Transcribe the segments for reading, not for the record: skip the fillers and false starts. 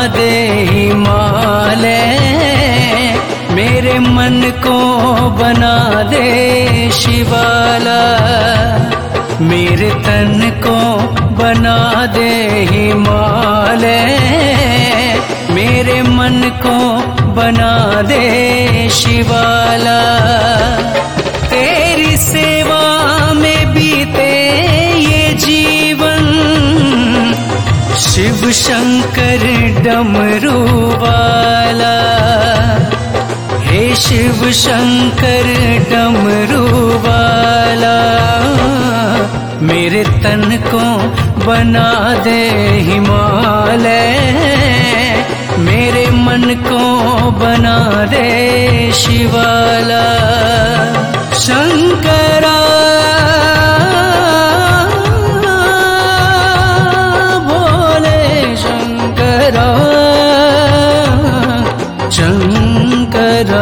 दे हिमालय, मेरे मन को बना दे शिवाला। मेरे तन को बना दे हिमालय, मेरे मन को बना दे शिवाला। तेरी सेवा में बीते ये जीवन, शिव शंकर डमरू वाला। हे शिव शंकर डमरू वाला, मेरे तन को बना दे हिमालय, मेरे मन को बना दे शिवाला। शंकरा भोले शंकरा, शंकरा।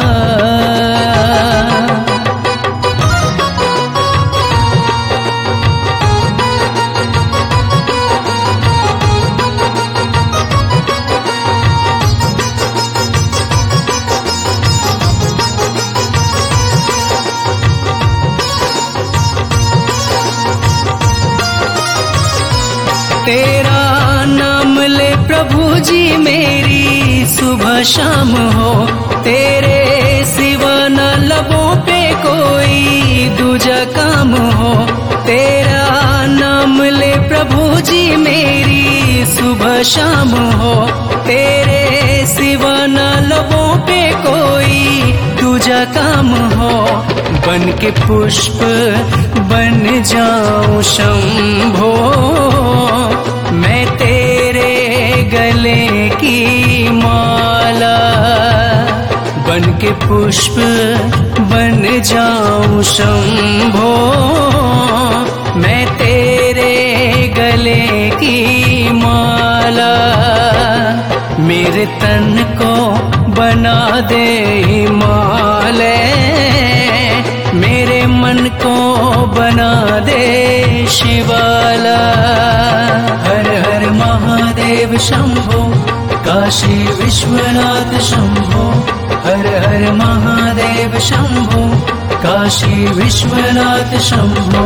तेरा नाम ले प्रभु जी मेरी सुबह शाम हो, तेरे सिवा न लबों पे कोई दूजा काम हो। तेरा नाम ले प्रभु जी मेरी सुबह शाम हो, तेरे सिवा न लबों पे कोई दूजा काम हो। बन के पुष्प बन जाऊं शंभो, मैं तेरे गले की माला। बन के पुष्प बन जाऊं शंभो, मैं तेरे गले की माला। मेरे तन को बना दे हिमालय, मेरे मन को बना दे शिवाला। हर हर महादेव शंभो, काशी विश्वनाथ शंभो। हर हर महादेव शंभो, काशी विश्वनाथ शंभो।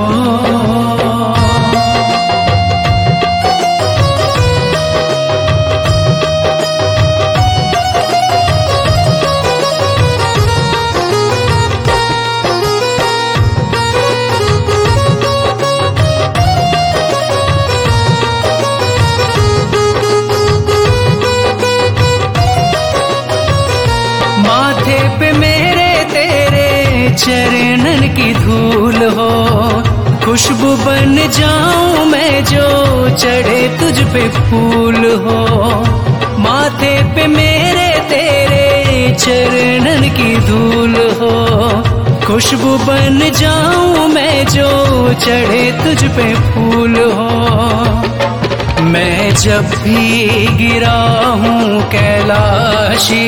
माथे पे मेरे तेरे चरणन की धूल हो, खुशबू बन जाऊं मैं जो चढ़े तुझ पे फूल हो। माथे पे मेरे तेरे चरणन की धूल हो, खुशबू बन जाऊं मैं जो चढ़े तुझ पे फूल हो। मैं जब भी गिरा हूँ कैलाशी,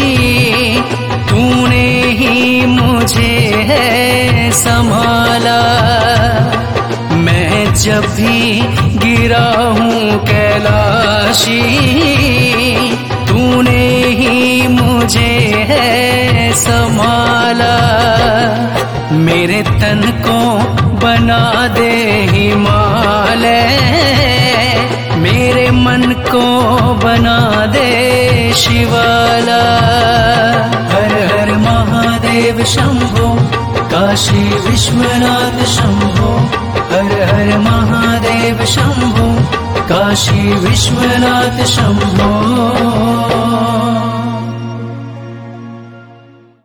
तूने ही मुझे है संभाला। मैं जब भी गिरा हूँ कैलाशी, तूने ही मुझे है संभाला। मेरे तन को बना दे हिमालय, मेरे मन को बना दे शिवाला। हर हर महादेव शंभो, काशी विश्वनाथ शंभो। हर हर महादेव शंभो, काशी विश्वनाथ शंभो।